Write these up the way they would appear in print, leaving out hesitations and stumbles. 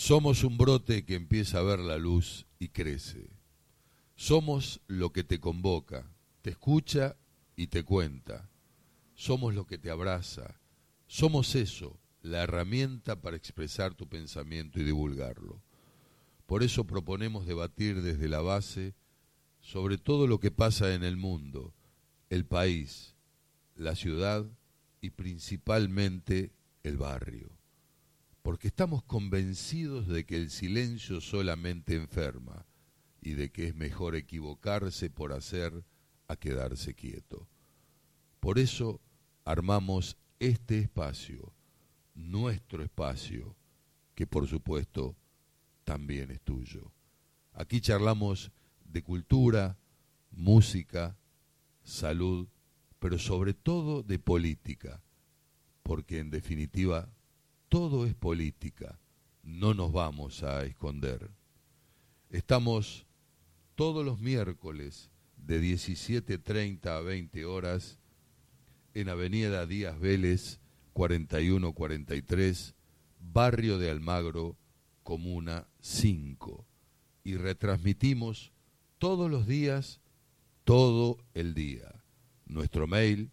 Somos un brote que empieza a ver la luz y crece. Somos lo que te convoca, te escucha y te cuenta. Somos lo que te abraza. Somos eso, la herramienta para expresar tu pensamiento y divulgarlo. Por eso proponemos debatir desde la base sobre todo lo que pasa en el mundo, el país, la ciudad y principalmente el barrio. Porque estamos convencidos de que el silencio solamente enferma y de que es mejor equivocarse por hacer a quedarse quieto. Por eso armamos este espacio, nuestro espacio, que por supuesto también es tuyo. Aquí charlamos de cultura, música, salud, pero sobre todo de política, porque en definitiva todo es política, no nos vamos a esconder. Estamos todos los miércoles de 17:30 a 20 horas en Avenida Díaz Vélez, 4143, Barrio de Almagro, Comuna 5. Y retransmitimos todos los días, todo el día. Nuestro mail,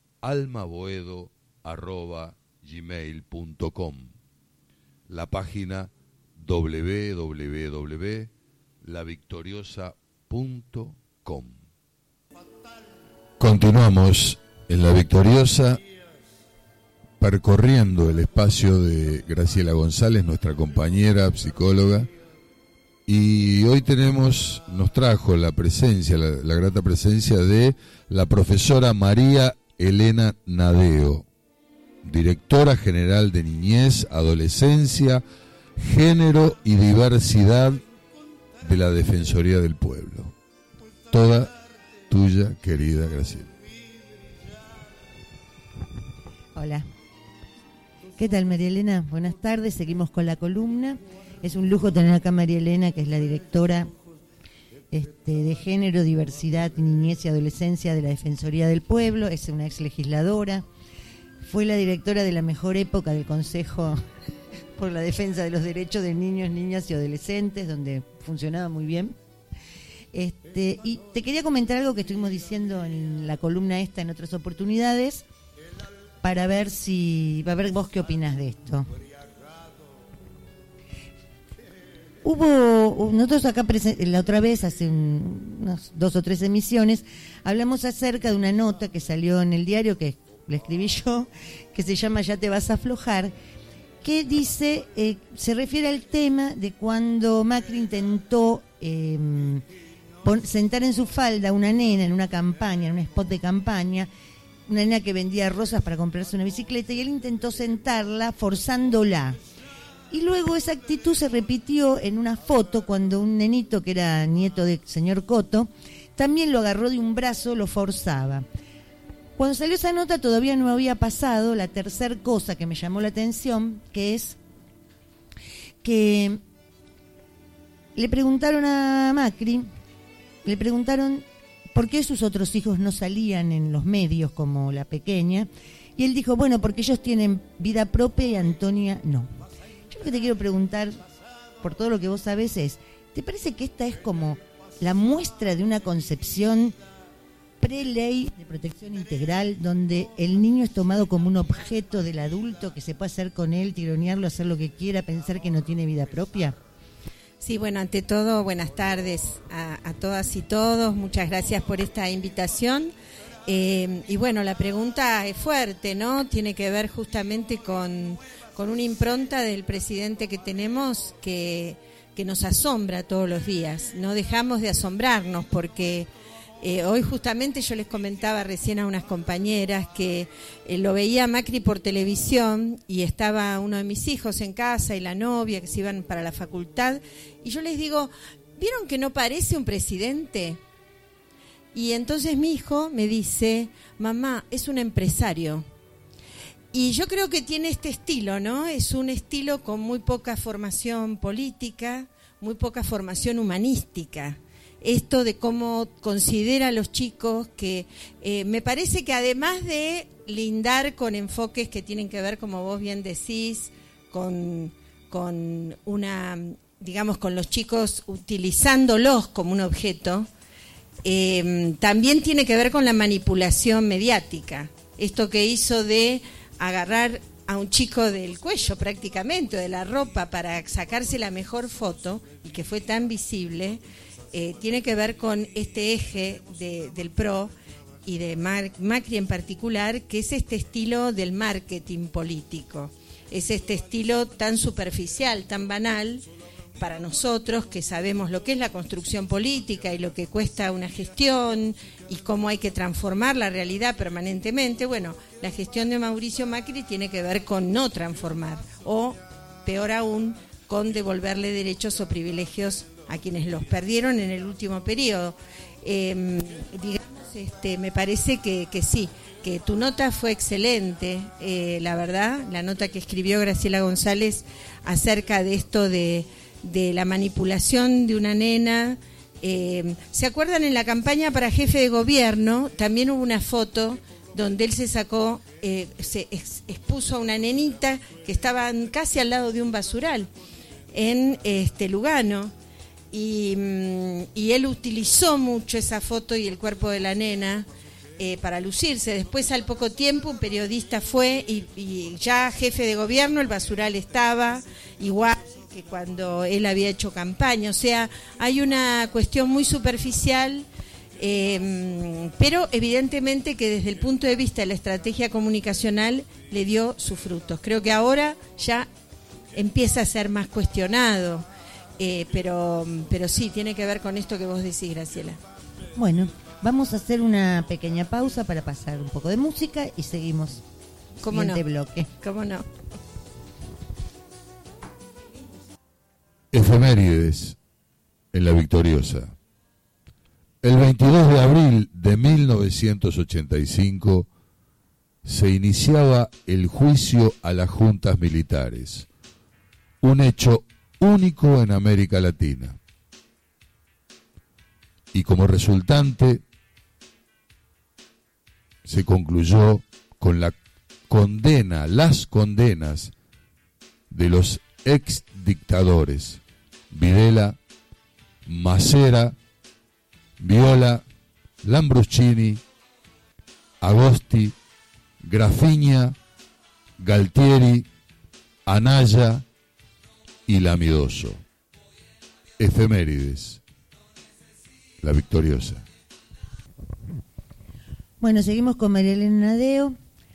almaboedo@gmail.com. La página www.lavictoriosa.com. Continuamos en La Victoriosa, percorriendo el espacio de Graciela González, nuestra compañera psicóloga, y hoy nos trajo la presencia, la grata presencia de la profesora María Elena Nadeo, directora general de Niñez, Adolescencia, Género y Diversidad de la Defensoría del Pueblo. Toda tuya, querida Graciela. Hola. ¿Qué tal, María Elena? Buenas tardes, seguimos con la columna. Es un lujo tener acá a María Elena, que es la directora de Género, Diversidad, Niñez y Adolescencia de la Defensoría del Pueblo. Es una ex legisladora. Fue la directora de la mejor época del Consejo por la Defensa de los Derechos de Niños, Niñas y Adolescentes, donde funcionaba muy bien. Y te quería comentar algo que estuvimos diciendo en la columna esta en otras oportunidades, para ver vos qué opinás de esto. Nosotros acá la otra vez, hace unas 2 o 3 emisiones, hablamos acerca de una nota que salió en el diario, que la escribí yo, que se llama Ya te vas a aflojar, que dice, se refiere al tema de cuando Macri intentó sentar en su falda a una nena en una campaña, en un spot de campaña, una nena que vendía rosas para comprarse una bicicleta, y él intentó sentarla forzándola. Y luego esa actitud se repitió en una foto cuando un nenito que era nieto del señor Coto también lo agarró de un brazo, lo forzaba. Cuando salió esa nota todavía no había pasado la tercer cosa que me llamó la atención, que es que le preguntaron a Macri, por qué sus otros hijos no salían en los medios como la pequeña, y él dijo, bueno, porque ellos tienen vida propia y Antonia no. Yo lo que te quiero preguntar, por todo lo que vos sabés, ¿te parece que esta es como la muestra de una concepción pre-ley de protección integral, donde el niño es tomado como un objeto del adulto que se puede hacer con él, tironearlo, hacer lo que quiera, pensar que no tiene vida propia? Sí, bueno, ante todo, buenas tardes a todas y todos. Muchas gracias por esta invitación. Y bueno, la pregunta es fuerte, ¿no? Tiene que ver justamente con una impronta del presidente que tenemos que nos asombra todos los días. No dejamos de asombrarnos porque hoy justamente yo les comentaba recién a unas compañeras que lo veía Macri por televisión y estaba uno de mis hijos en casa y la novia que se iban para la facultad, y yo les digo, ¿vieron que no parece un presidente? Y entonces mi hijo me dice, mamá, es un empresario. Y yo creo que tiene este estilo, ¿no? Es un estilo con muy poca formación política, muy poca formación humanística. Esto de cómo considera a los chicos, que me parece que además de lindar con enfoques que tienen que ver, como vos bien decís, con una, digamos, con los chicos utilizándolos como un objeto, también tiene que ver con la manipulación mediática. Esto que hizo de agarrar a un chico del cuello prácticamente, o de la ropa, para sacarse la mejor foto, y que fue tan visible, tiene que ver con este eje del PRO y de Macri en particular, que es este estilo del marketing político. Es este estilo tan superficial, tan banal, para nosotros que sabemos lo que es la construcción política y lo que cuesta una gestión y cómo hay que transformar la realidad permanentemente. Bueno, la gestión de Mauricio Macri tiene que ver con no transformar, o peor aún, con devolverle derechos o privilegios a quienes los perdieron en el último periodo. Me parece que sí, que tu nota fue excelente, la verdad, la nota que escribió Graciela González acerca de esto de la manipulación de una nena. ¿Se acuerdan? En la campaña para jefe de gobierno también hubo una foto donde él se sacó, se expuso a una nenita que estaba casi al lado de un basural en Lugano, y él utilizó mucho esa foto y el cuerpo de la nena para lucirse. Después, al poco tiempo, un periodista fue y ya jefe de gobierno, el basural estaba igual que cuando él había hecho campaña. O sea, hay una cuestión muy superficial, pero evidentemente que desde el punto de vista de la estrategia comunicacional le dio sus frutos. Creo que ahora ya empieza a ser más cuestionado, pero sí, tiene que ver con esto que vos decís, Graciela. Bueno, vamos a hacer una pequeña pausa para pasar un poco de música y seguimos. ¿Cómo no? Bloque. ¿Cómo no? Efemérides en La Victoriosa. El 22 de abril de 1985 se iniciaba el juicio a las juntas militares, un hecho único en América Latina. Y como resultante se concluyó con la condena, las condenas de los ex dictadores Videla, Macera, Viola, Lambruschini, Agosti, Grafiña, Galtieri, Anaya y Lamidoso. Efemérides, La Victoriosa. Bueno, seguimos con María Elena Nadeo.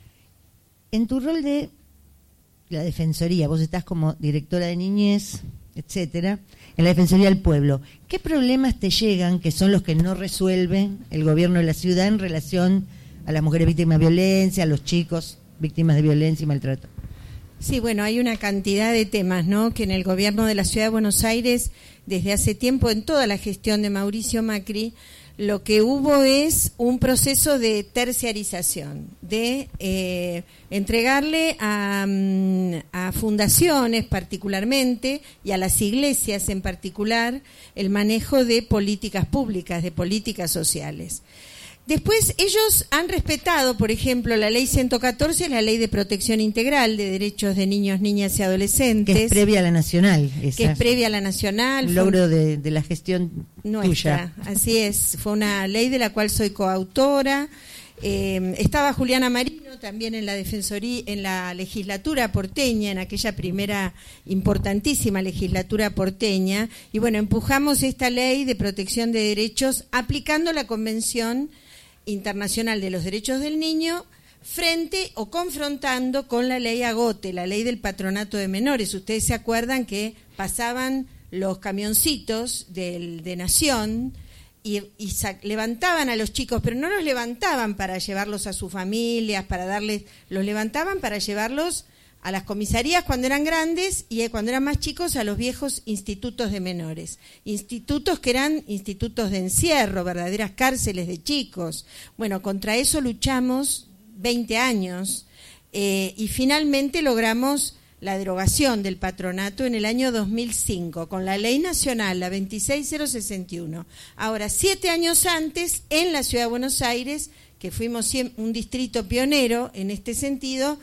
En tu rol de la Defensoría, vos estás como directora de niñez, etcétera, en la Defensoría del Pueblo. ¿Qué problemas te llegan, que son los que no resuelve el gobierno de la ciudad en relación a las mujeres víctimas de violencia, a los chicos víctimas de violencia y maltrato? Sí, bueno, hay una cantidad de temas, ¿no?, que en el gobierno de la Ciudad de Buenos Aires, desde hace tiempo, en toda la gestión de Mauricio Macri, lo que hubo es un proceso de terciarización, de entregarle a fundaciones particularmente y a las iglesias en particular el manejo de políticas públicas, de políticas sociales. Después ellos han respetado, por ejemplo, la ley 114, la ley de protección integral de derechos de niños, niñas y adolescentes. Que es previa a la nacional. Que es previa a la nacional. Un logro de la gestión nuestra, tuya. Así es, fue una ley de la cual soy coautora. Estaba Juliana Marino también en la Defensoría, en la legislatura porteña, en aquella primera importantísima legislatura porteña. Y bueno, empujamos esta ley de protección de derechos aplicando la Convención Internacional de los Derechos del Niño frente o confrontando con la ley Agote, la ley del patronato de menores. Ustedes se acuerdan que pasaban los camioncitos de Nación y levantaban a los chicos, pero no los levantaban para llevarlos a sus familias, los levantaban para llevarlos a las comisarías cuando eran grandes y cuando eran más chicos a los viejos institutos de menores. Institutos que eran institutos de encierro, verdaderas cárceles de chicos. Bueno, contra eso luchamos 20 años y finalmente logramos la derogación del patronato en el año 2005 con la ley nacional, la 26061. Ahora, 7 años antes, en la Ciudad de Buenos Aires, que fuimos un distrito pionero en este sentido,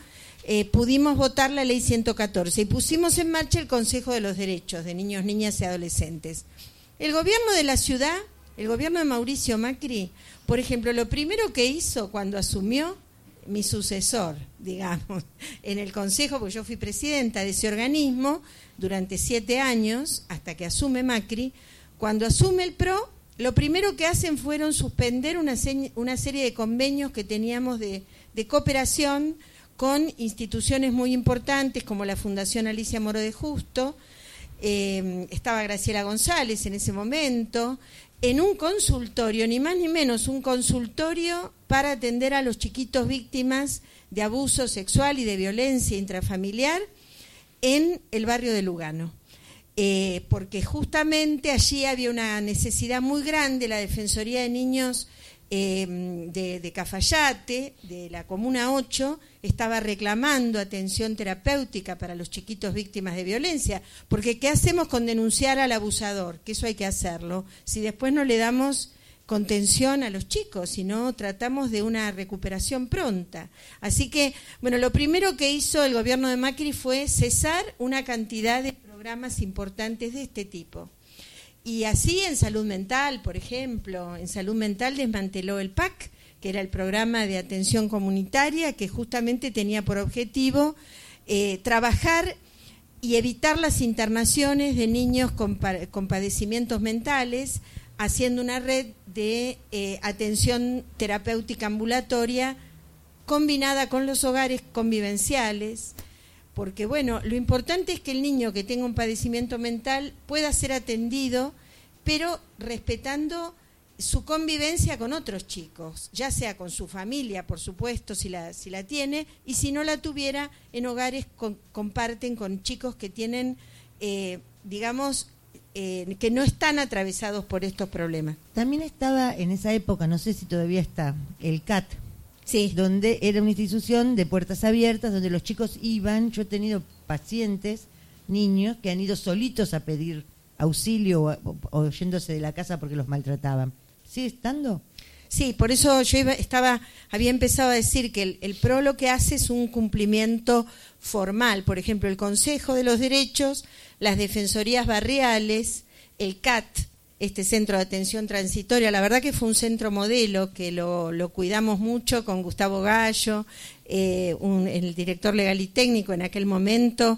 pudimos votar la ley 114 y pusimos en marcha el Consejo de los Derechos de Niños, Niñas y Adolescentes. El gobierno de la ciudad, el gobierno de Mauricio Macri, por ejemplo, lo primero que hizo cuando asumió, mi sucesor, digamos, en el Consejo, porque yo fui presidenta de ese organismo durante 7 años, hasta que asume Macri, cuando asume el PRO, lo primero que hacen fueron suspender una serie de convenios que teníamos de cooperación con instituciones muy importantes como la Fundación Alicia Moro de Justo, estaba Graciela González en ese momento, en un consultorio, ni más ni menos, un consultorio para atender a los chiquitos víctimas de abuso sexual y de violencia intrafamiliar en el barrio de Lugano. Porque justamente allí había una necesidad muy grande, la Defensoría de Niños de Cafayate, de la Comuna 8, estaba reclamando atención terapéutica para los chiquitos víctimas de violencia, porque ¿qué hacemos con denunciar al abusador? Que eso hay que hacerlo, si después no le damos contención a los chicos, sino tratamos de una recuperación pronta. Así que, bueno, lo primero que hizo el gobierno de Macri fue cesar una cantidad de programas importantes de este tipo. Y así en salud mental, por ejemplo, en salud mental desmanteló el PAC, que era el programa de atención comunitaria, que justamente tenía por objetivo trabajar y evitar las internaciones de niños con padecimientos mentales, haciendo una red de atención terapéutica ambulatoria combinada con los hogares convivenciales, porque bueno, lo importante es que el niño que tenga un padecimiento mental pueda ser atendido, pero respetando su convivencia con otros chicos, ya sea con su familia, por supuesto, si la tiene, y si no la tuviera, en hogares comparten con chicos que tienen, digamos, que no están atravesados por estos problemas. También estaba en esa época, no sé si todavía está, el CAT, sí, donde era una institución de puertas abiertas, donde los chicos iban. Yo he tenido pacientes, niños, que han ido solitos a pedir auxilio o yéndose de la casa porque los maltrataban. ¿Sigue estando? Sí, por eso yo había empezado a decir que el PRO lo que hace es un cumplimiento formal. Por ejemplo, el Consejo de los Derechos, las Defensorías Barriales, el CAT, este Centro de Atención Transitoria, la verdad que fue un centro modelo que lo cuidamos mucho con Gustavo Gallo, el director legal y técnico en aquel momento.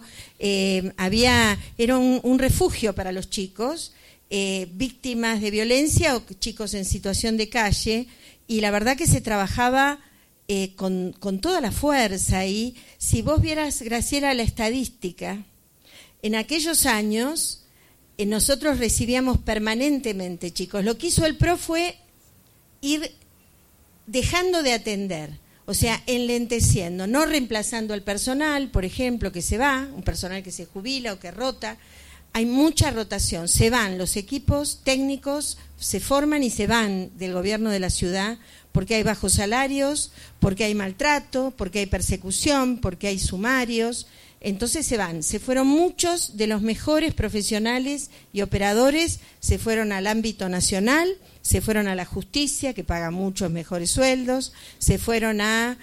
Era un refugio para los chicos, víctimas de violencia o chicos en situación de calle, y la verdad que se trabajaba con toda la fuerza. Y si vos vieras, Graciela, la estadística, en aquellos años nosotros recibíamos permanentemente chicos. Lo que hizo el PRO fue ir dejando de atender, o sea, enlenteciendo, no reemplazando al personal, por ejemplo, que se va, un personal que se jubila o que rota. Hay mucha rotación, se van los equipos técnicos, se forman y se van del gobierno de la ciudad porque hay bajos salarios, porque hay maltrato, porque hay persecución, porque hay sumarios. Entonces se fueron muchos de los mejores profesionales y operadores, se fueron al ámbito nacional, se fueron a la justicia, que paga muchos mejores sueldos, se fueron a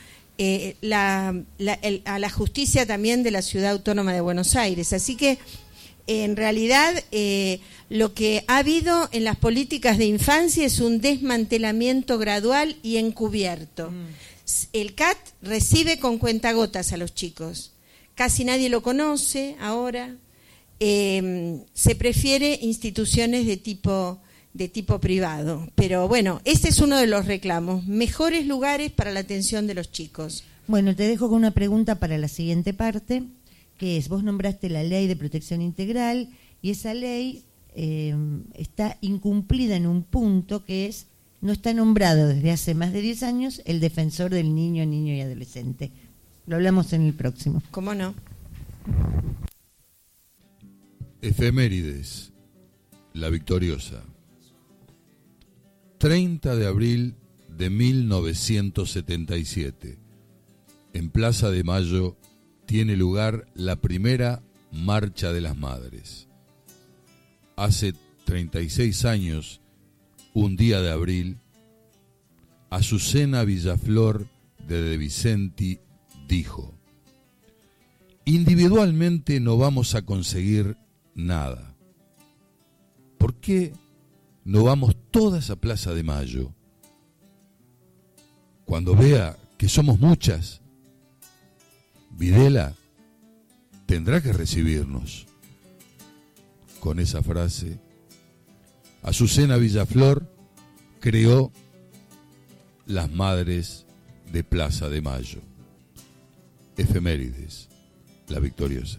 la justicia también de la Ciudad Autónoma de Buenos Aires. Así que en realidad lo que ha habido en las políticas de infancia es un desmantelamiento gradual y encubierto. El CAT recibe con cuentagotas a los chicos. Casi nadie lo conoce ahora. Se prefiere instituciones de tipo privado. Pero bueno, este es uno de los reclamos. Mejores lugares para la atención de los chicos. Bueno, te dejo con una pregunta para la siguiente parte, que es, vos nombraste la Ley de Protección Integral y esa ley está incumplida en un punto, que es, no está nombrado desde hace más de 10 años el defensor del niño y adolescente. Lo hablamos en el próximo. ¿Cómo no? Efemérides. La Victoriosa. 30 de abril de 1977. En Plaza de Mayo tiene lugar la primera Marcha de las Madres. Hace 36 años, un día de abril, Azucena Villaflor de Vicenti dijo: individualmente no vamos a conseguir nada. ¿Por qué no vamos todas a Plaza de Mayo? Cuando vea que somos muchas, Videla tendrá que recibirnos. Con esa frase, Azucena Villaflor creó las Madres de Plaza de Mayo. Efemérides, la victoriosa.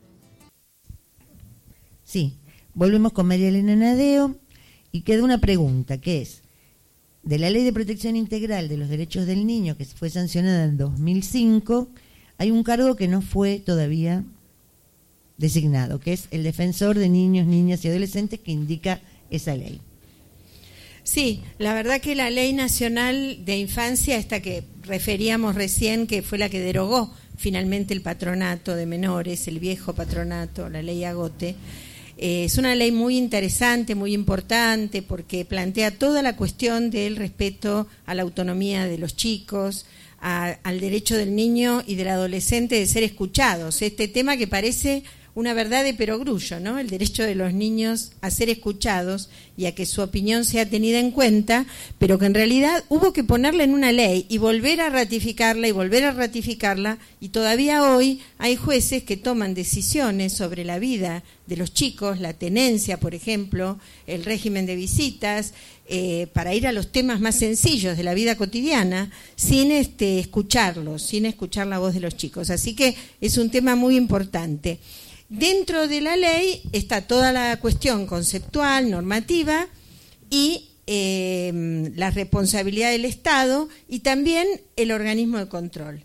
Sí, volvemos con María Elena Nadeo y queda una pregunta, que es, de la Ley de Protección Integral de los Derechos del Niño, que fue sancionada en 2005, hay un cargo que no fue todavía designado, que es el defensor de niños, niñas y adolescentes que indica esa ley. Sí, la verdad que la Ley Nacional de Infancia, esta que referíamos recién, que fue la que derogó finalmente el patronato de menores, el viejo patronato, la Ley Agote, es una ley muy interesante, muy importante, porque plantea toda la cuestión del respeto a la autonomía de los chicos, al derecho del niño y del adolescente de ser escuchados. Este tema que parece una verdad de perogrullo, ¿no? El derecho de los niños a ser escuchados y a que su opinión sea tenida en cuenta, pero que en realidad hubo que ponerla en una ley y volver a ratificarla y volver a ratificarla, y todavía hoy hay jueces que toman decisiones sobre la vida de los chicos, la tenencia, por ejemplo, el régimen de visitas, para ir a los temas más sencillos de la vida cotidiana, sin escucharlos, sin escuchar la voz de los chicos. Así que es un tema muy importante. Dentro de la ley está toda la cuestión conceptual, normativa y la responsabilidad del Estado y también el organismo de control.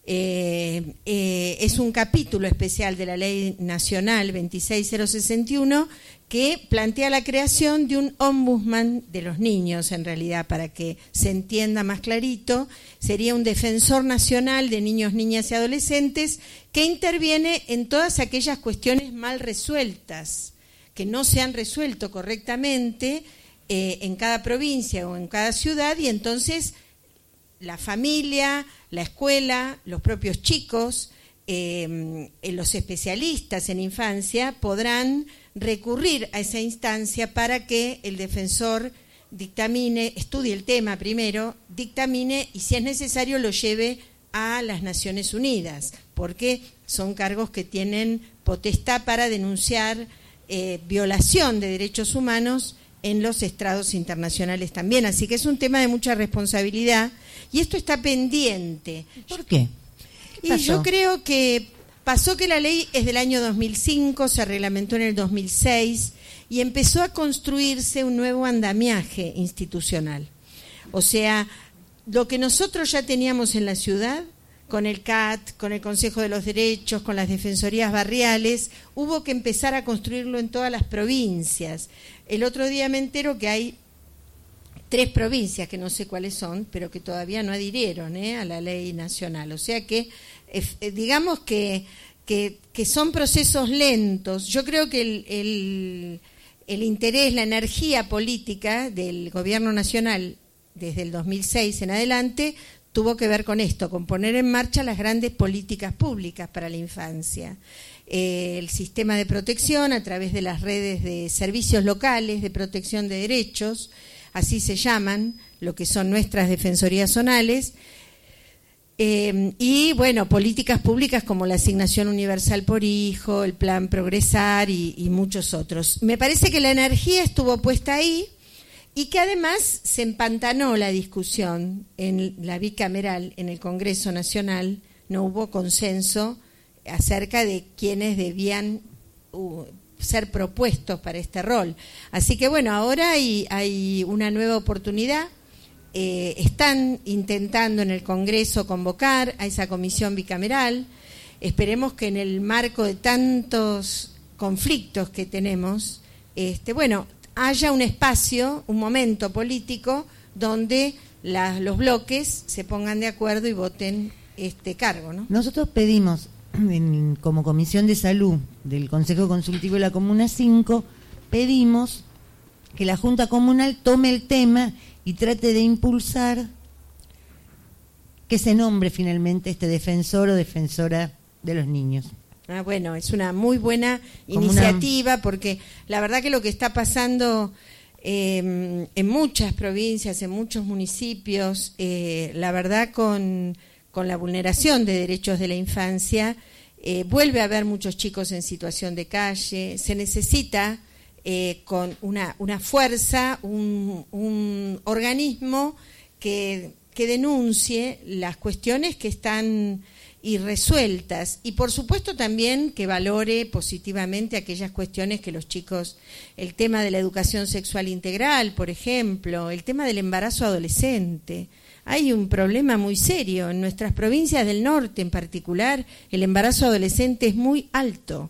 Es un capítulo especial de la Ley Nacional 26061 que plantea la creación de un ombudsman de los niños, en realidad, para que se entienda más clarito. Sería un defensor nacional de niños, niñas y adolescentes que interviene en todas aquellas cuestiones mal resueltas, que no se han resuelto correctamente en cada provincia o en cada ciudad, y entonces la familia, la escuela, los propios chicos, los especialistas en infancia podrán recurrir a esa instancia para que el defensor dictamine, estudie el tema primero, dictamine y si es necesario lo lleve a las Naciones Unidas, porque son cargos que tienen potestad para denunciar violación de derechos humanos en los estrados internacionales también. Así que es un tema de mucha responsabilidad y esto está pendiente. ¿Por qué? ¿Qué pasó? Y yo creo que pasó que la ley es del año 2005, se reglamentó en el 2006 y empezó a construirse un nuevo andamiaje institucional. O sea, lo que nosotros ya teníamos en la ciudad, con el CAT, con el Consejo de los Derechos, con las defensorías barriales, hubo que empezar a construirlo en todas las provincias. El otro día me entero que hay 3 provincias, que no sé cuáles son, pero que todavía no adhirieron a la ley nacional. O sea que, digamos que son procesos lentos. Yo creo que el interés, la energía política del gobierno nacional desde el 2006 en adelante tuvo que ver con esto, con poner en marcha las grandes políticas públicas para la infancia. El sistema de protección a través de las redes de servicios locales de protección de derechos, así se llaman, lo que son nuestras defensorías zonales, y bueno, políticas públicas como la asignación universal por hijo, el plan Progresar y muchos otros. Me parece que la energía estuvo puesta ahí y que además se empantanó la discusión en la bicameral, en el Congreso Nacional, no hubo consenso acerca de quiénes debían ser propuestos para este rol. Así que bueno, ahora hay una nueva oportunidad. Están intentando en el Congreso convocar a esa comisión bicameral. Esperemos que en el marco de tantos conflictos que tenemos, haya un espacio, un momento político donde los bloques se pongan de acuerdo y voten este cargo, ¿no? Nosotros pedimos, como Comisión de Salud del Consejo Consultivo de la Comuna 5, pedimos que la Junta Comunal tome el tema y trate de impulsar que se nombre finalmente este defensor o defensora de los niños. Bueno, es una muy buena iniciativa porque la verdad que lo que está pasando en muchas provincias, en muchos municipios, la verdad con la vulneración de derechos de la infancia, vuelve a haber muchos chicos en situación de calle, se necesita con una fuerza, un organismo que denuncie las cuestiones que están irresueltas y por supuesto también que valore positivamente aquellas cuestiones que los chicos, el tema de la educación sexual integral, por ejemplo, el tema del embarazo adolescente. Hay un problema muy serio en nuestras provincias del norte en particular, el embarazo adolescente es muy alto,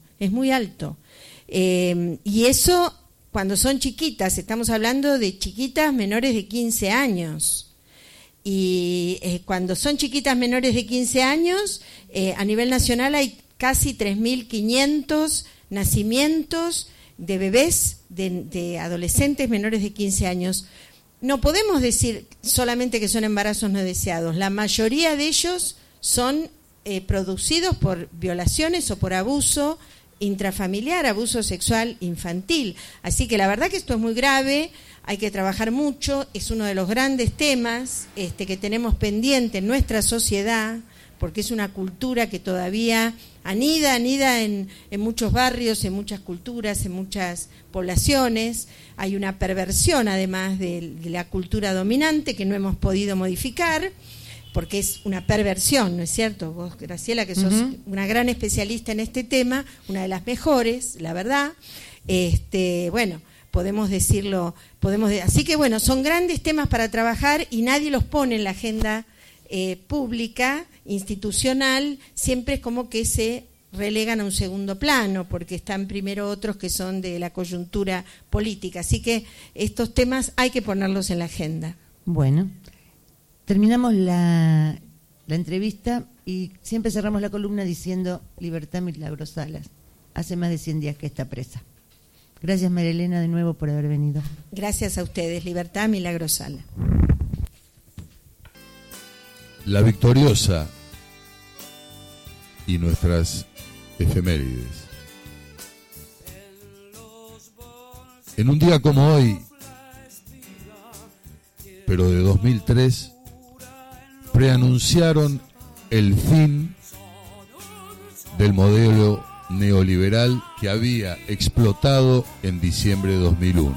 y eso cuando son chiquitas, estamos hablando de chiquitas menores de 15 años. Y cuando son chiquitas menores de 15 años, a nivel nacional hay casi 3.500 nacimientos de bebés, de adolescentes menores de 15 años. No podemos decir solamente que son embarazos no deseados. La mayoría de ellos son producidos por violaciones o por abuso intrafamiliar, abuso sexual infantil. Así que la verdad que esto es muy grave. Hay que trabajar mucho, es uno de los grandes temas que tenemos pendiente en nuestra sociedad, porque es una cultura que todavía anida en muchos barrios, en muchas culturas, en muchas poblaciones. Hay una perversión además de la cultura dominante que no hemos podido modificar, porque es una perversión, ¿no es cierto? Vos, Graciela, que sos una gran especialista en este tema, una de las mejores, la verdad, bueno, podemos decirlo, así que bueno, son grandes temas para trabajar y nadie los pone en la agenda pública, institucional, siempre es como que se relegan a un segundo plano, porque están primero otros que son de la coyuntura política, así que estos temas hay que ponerlos en la agenda. Bueno, terminamos la entrevista y siempre cerramos la columna diciendo Libertad Milagro Salas, hace más de 100 días que está presa. Gracias, María Elena, de nuevo por haber venido. Gracias a ustedes. Libertad Milagro Salas. La victoriosa y nuestras efemérides. En un día como hoy, pero de 2003, preanunciaron el fin del modelo neoliberal que había explotado en diciembre de 2001,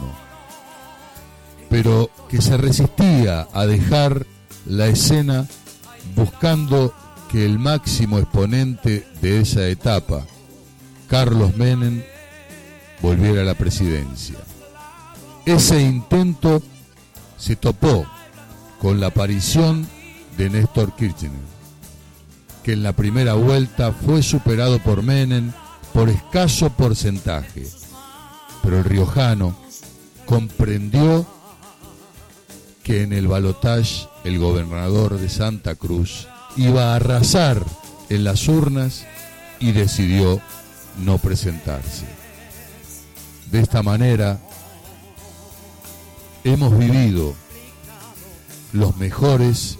pero que se resistía a dejar la escena buscando que el máximo exponente de esa etapa, Carlos Menem, volviera a la presidencia. Ese intento se topó con la aparición de Néstor Kirchner, que en la primera vuelta fue superado por Menem por escaso porcentaje, pero el riojano comprendió que en el balotaje el gobernador de Santa Cruz iba a arrasar en las urnas y decidió no presentarse. De esta manera hemos vivido los mejores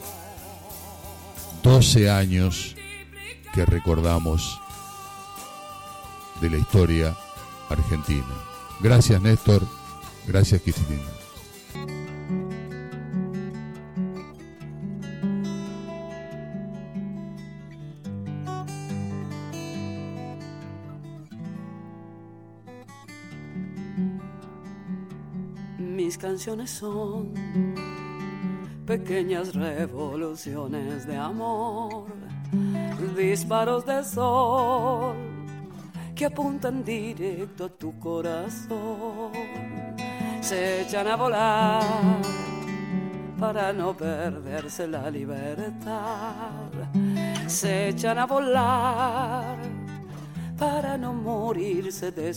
12 años que recordamos de la historia argentina. Gracias, Néstor. Gracias, Cristina. Mis canciones son pequeñas revoluciones de amor, disparos de sol que apuntan directo a tu corazón, se echan a volar para no perderse la libertad, se echan a volar para no morirse de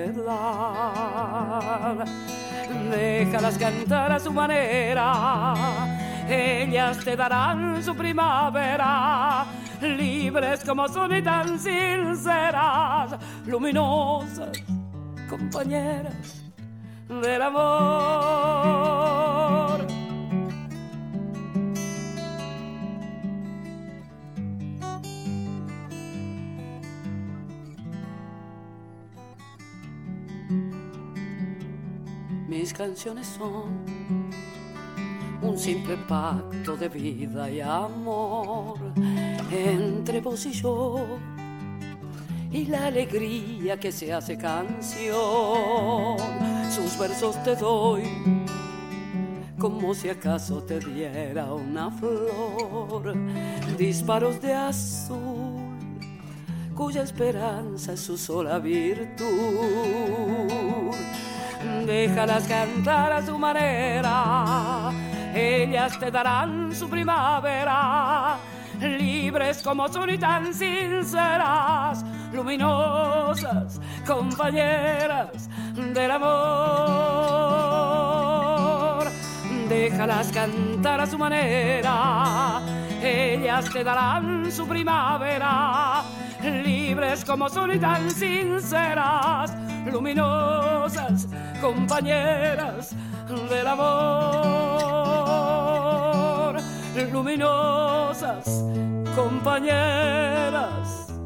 soledad. Déjalas cantar a su manera, ellas te darán su primavera, libres como son y tan sinceras, luminosas, compañeras del amor. Mis canciones son un simple pacto de vida y amor entre vos y yo, y la alegría que se hace canción. Sus versos te doy como si acaso te diera una flor, disparos de azul cuya esperanza es su sola virtud. Déjalas cantar a su manera, ellas te darán su primavera, libres como son y tan sinceras, luminosas, compañeras del amor. Déjalas cantar a su manera, ellas te darán su primavera, libres como son y tan sinceras, luminosas, compañeras del amor. Luminosas, compañeras